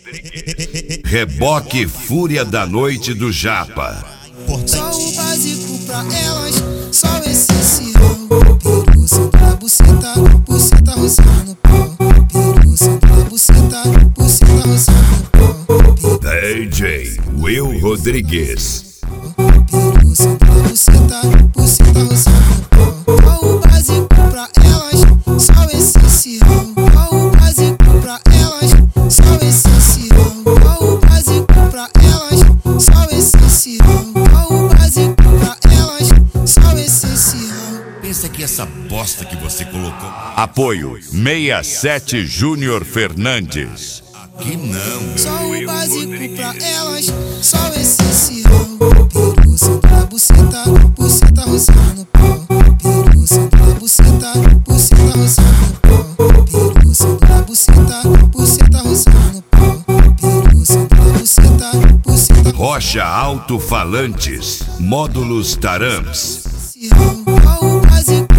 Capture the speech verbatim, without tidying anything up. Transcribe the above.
Reboque Fúria da Noite do Japa. Só o básico pra elas, só o essencial. Peru senta a buceta, buceta roçando no pó. Peru senta a buceta, buceta roçando no pó. D J Will Rodrigues. Peru senta a buceta, buceta roçando no pó. Só o básico pra elas, só o essencial. Só o básico pra elas, só o essencial. Só o básico pra elas, só o essencial. Pensa que essa bosta que você colocou. Apoio sessenta e sete Júnior Fernandes. Aqui não. Só o básico pra elas, só o essencial. Peru senta a buceta, buceta roçando no pó. Peru senta a buceta, buceta roçando no pó. Peru senta a buceta, buceta roçando no pó. Peru senta a buceta, buceta. Rocha Alto Falantes, Módulos Tarams. Só o básico